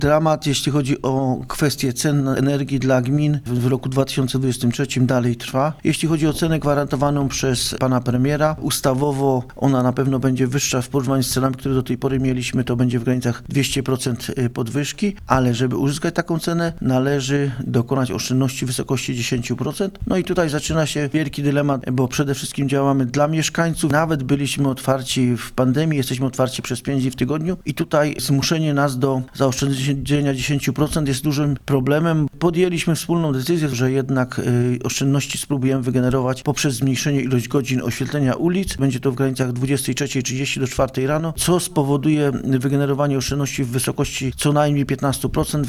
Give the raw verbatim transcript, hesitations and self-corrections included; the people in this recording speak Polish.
Dramat, jeśli chodzi o kwestię cen energii dla gmin w roku dwa tysiące dwudziestym trzecim dalej trwa. Jeśli chodzi o cenę gwarantowaną przez pana premiera, ustawowo ona na pewno będzie wyższa w porównaniu z cenami, które do tej pory mieliśmy, to będzie w granicach dwieście procent podwyżki, ale żeby uzyskać taką cenę, należy dokonać oszczędności w wysokości dziesięć procent. No i tutaj zaczyna się wielki dylemat, bo przede wszystkim działamy dla mieszkańców. Nawet byliśmy otwarci w pandemii, jesteśmy otwarci przez pięć dni w tygodniu i tutaj zmuszenie nas do zaoszczędzenia dziesięć procent jest dużym problemem. Podjęliśmy wspólną decyzję, że jednak y, oszczędności spróbujemy wygenerować poprzez zmniejszenie ilość godzin oświetlenia ulic. Będzie to w granicach dwudziestej trzeciej trzydzieści do czwartej rano, co spowoduje wygenerowanie oszczędności w wysokości co najmniej piętnaście procent.